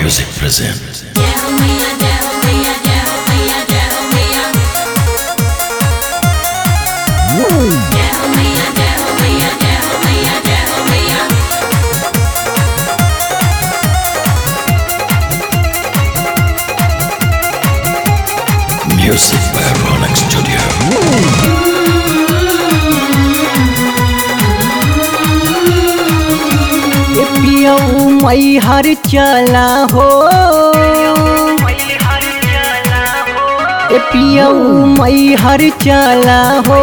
Music presents. Music by Rolex Studio. पियऊ मई हर चला हो पियऊ मई हर चला हो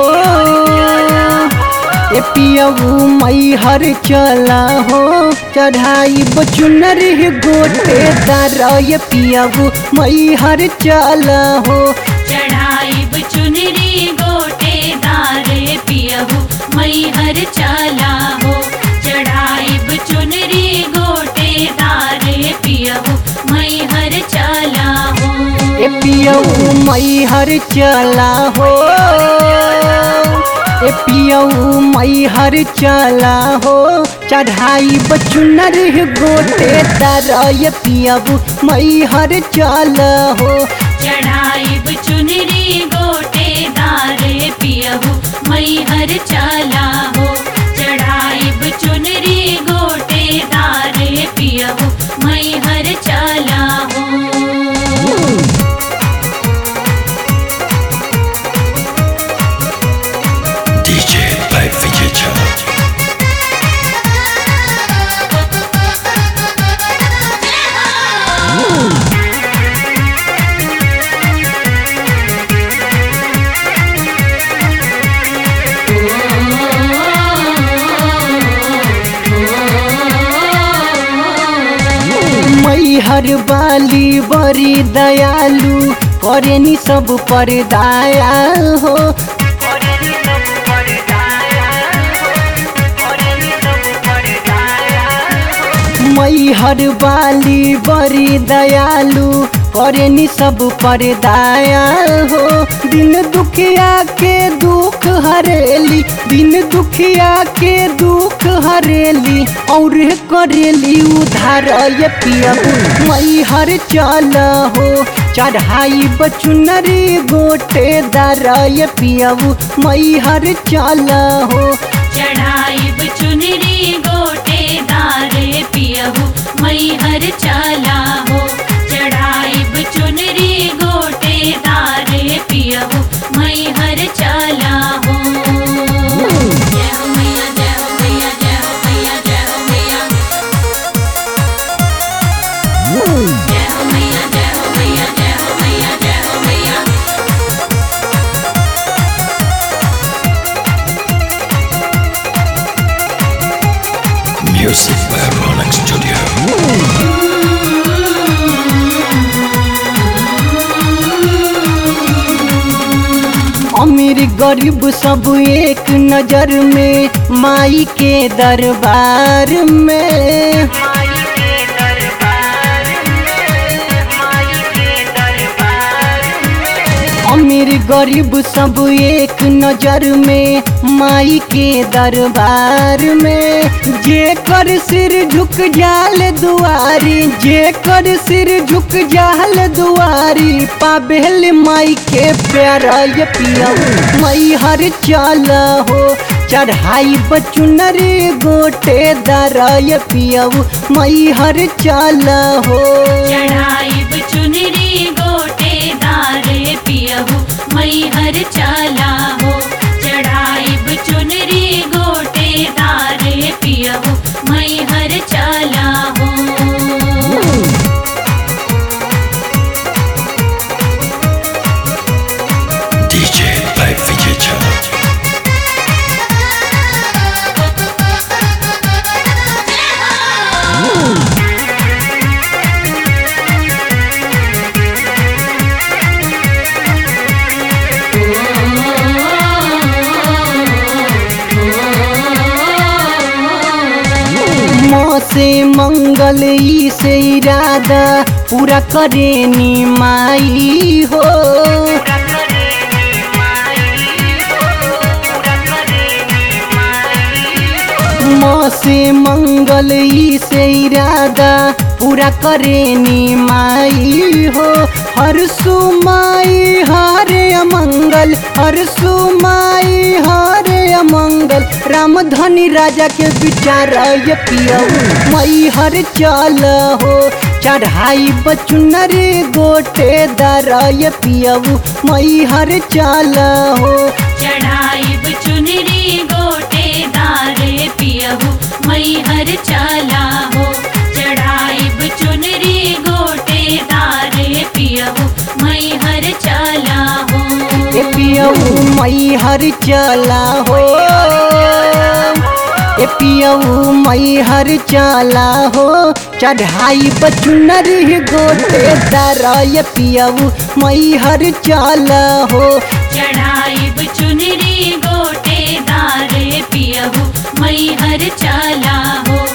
पियऊ मई हर चला हो चढ़ाई बचुनर गोटे दर पियऊ मई हर चला हो चढ़ाई चुनरी गोटे दारे पियहू मई हर चला हो चढ़ाई चुनरी गोटे दारे पियहू मई हर चला हो पियऊ मई हर चला हो पियऊ मई हर चला हो चढ़ाई बचुनर गोटे दर पियऊ मई हर चला हो चढ़ाई चुनरी गोटे दारे पियहू मई हर चला हो चढ़ाई चुनरी गोटे दारे पियहू मई हर चला हो DJ by Vijay Chand. मई हर बाली बड़ी दयालु करेनी सब पर दया हो मई हर बाली बड़ी दयालु करेनी सब पर दया हो दिन दुखिया के दुख हरेली दिन दुखिया के दुख हरेली और करेली उधार पियऊ मई हर चल हो चढ़ाई बचुनरी गोटे दर पियऊ मई हर चल हो चढ़ाई चुनरी गोटे दारे पियहू मई हर चला हो चढ़ाई चुनरी गोटे दारे पियहू मई हर चला हो जय हो मैया जय हो मैया जय हो मैया जय हो मैया जय हो मैया जय हो मैया जय हो मैया जय हो मैया Music by Rolex Studio. अमीर गरीब सब एक नजर में माई के दरबार में अमीर गरीब सब एक नजर में माई के दरबार में जे कर सिर झुक जाल दुआरी जे कर सिर झुक जाल दुआरी पाबेल माई के प्यारा पियऊ मई हर चल हो चढ़ाई बचुनरी गोटे दर पियऊ मई हर चल हो चढ़ाई चुनरी गोटे दारे पियहू मई हर चला हो चढ़ाई चुनरी गोटे दारे पियहू मई हर चला हो DJ by Vijay Chand. माँ से मंगल ई से इरादा पूरा करेनी माई हो से मंगल ई से इरादा पूरा करेनी माई हो। हर सुमाई हरे अमंगल, हर सुमाई हरे अमंगल। रामधनी राजा के विचार ये पियऊ मई हर चल हो। चढ़ाई बचुनरी गोटेदार ये पियऊ मई हर चल हो। चढ़ाई चुनरी गोटेदार पियहू मैहर चला हो। चढ़ाई चुनरी गोटेदार पियहू मैहर चला हो। ए पियऊ मैहर चला हो। ए पियऊ मैहर चला हो। चढ़ाई बचुनरी गोटेदार ये पियऊ मैहर चला हो। चढ़ाई चुनरी गोटेदार पियहू मैहर चला हो।